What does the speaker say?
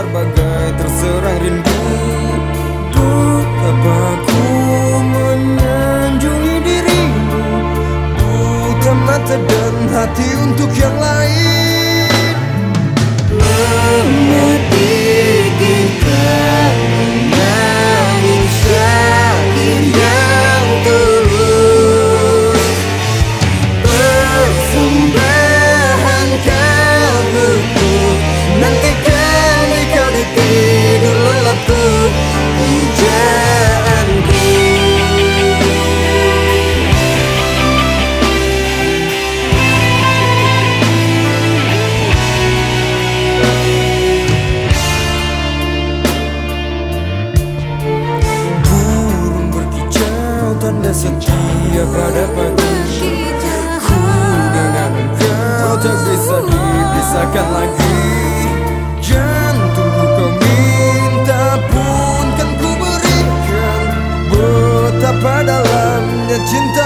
sadar bagai terserang rindu. Betapa ku menyanjungi dirimu, buta mata dan hati untuk yang lain. Mengapa kita menyanyi syair yang tulus, persembahan kalbuku, nantikan kau di tidur lelapku, pujaanku. Burung berkicau tanda setia pada pagi. Ku dengan kau tak bisa dipisahkan lagi. Jantungku kau minta pun kan ku berikan, betapa dalamnya cinta